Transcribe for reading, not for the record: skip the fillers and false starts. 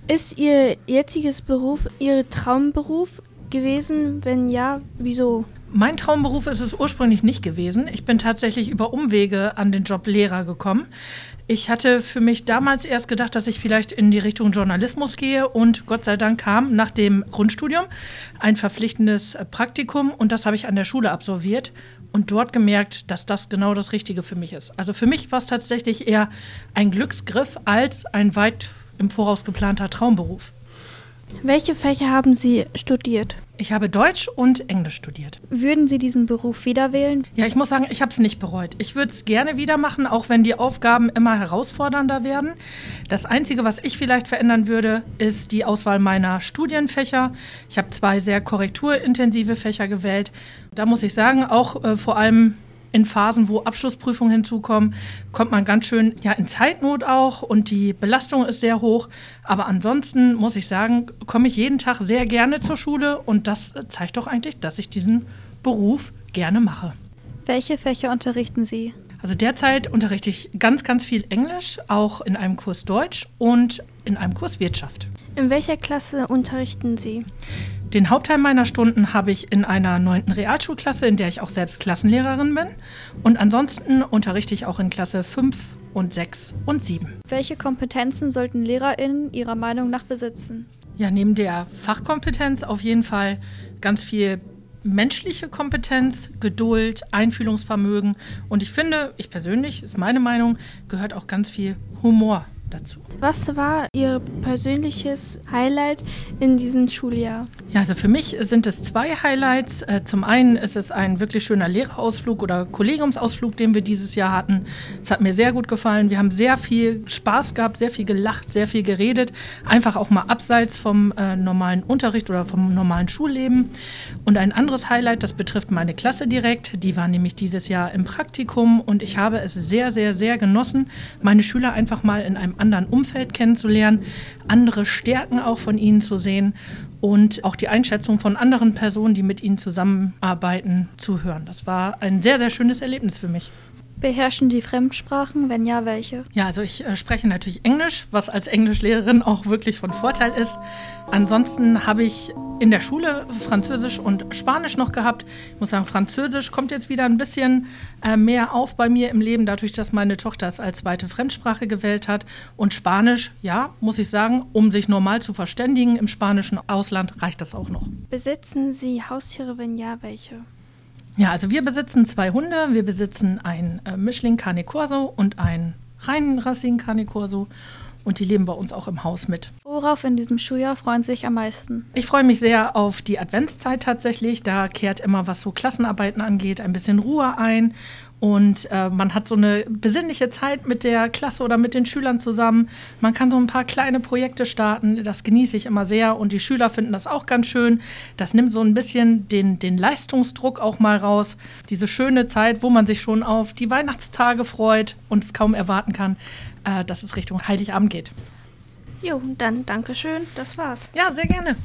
Ist Ihr jetziges Beruf Ihr Traumberuf gewesen? Wenn ja, wieso? Mein Traumberuf ist es ursprünglich nicht gewesen. Ich bin tatsächlich über Umwege an den Job Lehrer gekommen. Ich hatte für mich damals erst gedacht, dass ich vielleicht in die Richtung Journalismus gehe und Gott sei Dank kam nach dem Grundstudium ein verpflichtendes Praktikum und das habe ich an der Schule absolviert und dort gemerkt, dass das genau das Richtige für mich ist. Also für mich war es tatsächlich eher ein Glücksgriff als ein weit im Voraus geplanter Traumberuf. Welche Fächer haben Sie studiert? Ich habe Deutsch und Englisch studiert. Würden Sie diesen Beruf wieder wählen? Ja, ich muss sagen, ich habe es nicht bereut. Ich würde es gerne wieder machen, auch wenn die Aufgaben immer herausfordernder werden. Das Einzige, was ich vielleicht verändern würde, ist die Auswahl meiner Studienfächer. Ich habe 2 sehr korrekturintensive Fächer gewählt. Da muss ich sagen, auch vor allem in Phasen, wo Abschlussprüfungen hinzukommen, kommt man ganz schön in Zeitnot auch und die Belastung ist sehr hoch. Aber ansonsten muss ich sagen, komme ich jeden Tag sehr gerne zur Schule und das zeigt doch eigentlich, dass ich diesen Beruf gerne mache. Welche Fächer unterrichten Sie? Also derzeit unterrichte ich ganz, ganz viel Englisch, auch in einem Kurs Deutsch und in einem Kurs Wirtschaft. In welcher Klasse unterrichten Sie? Den Hauptteil meiner Stunden habe ich in einer 9. Realschulklasse, in der ich auch selbst Klassenlehrerin bin. Und ansonsten unterrichte ich auch in Klasse 5 und 6 und 7. Welche Kompetenzen sollten LehrerInnen Ihrer Meinung nach besitzen? Ja, neben der Fachkompetenz auf jeden Fall ganz viel menschliche Kompetenz, Geduld, Einfühlungsvermögen. Und ich finde, ich persönlich, ist meine Meinung, gehört auch ganz viel Humor dazu. Was war Ihr persönliches Highlight in diesem Schuljahr? Ja, also für mich sind es 2 Highlights. Zum einen ist es ein wirklich schöner Lehrerausflug oder Kollegiumsausflug, den wir dieses Jahr hatten. Es hat mir sehr gut gefallen. Wir haben sehr viel Spaß gehabt, sehr viel gelacht, sehr viel geredet. Einfach auch mal abseits vom normalen Unterricht oder vom normalen Schulleben. Und ein anderes Highlight, das betrifft meine Klasse direkt. Die war nämlich dieses Jahr im Praktikum und ich habe es sehr, sehr, sehr genossen, meine Schüler einfach mal in einem anderen Umfeld kennenzulernen, andere Stärken auch von ihnen zu sehen und auch die Einschätzung von anderen Personen, die mit ihnen zusammenarbeiten, zu hören. Das war ein sehr, sehr schönes Erlebnis für mich. Beherrschen Sie Fremdsprachen? Wenn ja, welche? Ja, also ich spreche natürlich Englisch, was als Englischlehrerin auch wirklich von Vorteil ist. Ansonsten habe ich in der Schule Französisch und Spanisch noch gehabt. Ich muss sagen, Französisch kommt jetzt wieder ein bisschen mehr auf bei mir im Leben, dadurch, dass meine Tochter es als zweite Fremdsprache gewählt hat. Und Spanisch, ja, muss ich sagen, um sich normal zu verständigen im spanischen Ausland, reicht das auch noch. Besitzen Sie Haustiere? Wenn ja, welche? Ja, also wir besitzen 2 Hunde. Wir besitzen einen Mischling Cane Corso und einen reinrassigen Cane Corso. Und die leben bei uns auch im Haus mit. Worauf in diesem Schuljahr freuen Sie sich am meisten? Ich freue mich sehr auf die Adventszeit tatsächlich. Da kehrt immer, was so Klassenarbeiten angeht, ein bisschen Ruhe ein. Und man hat so eine besinnliche Zeit mit der Klasse oder mit den Schülern zusammen. Man kann so ein paar kleine Projekte starten. Das genieße ich immer sehr. Und die Schüler finden das auch ganz schön. Das nimmt so ein bisschen den Leistungsdruck auch mal raus. Diese schöne Zeit, wo man sich schon auf die Weihnachtstage freut und es kaum erwarten kann, dass es Richtung Heiligabend geht. Jo, dann Dankeschön. Das war's. Ja, sehr gerne.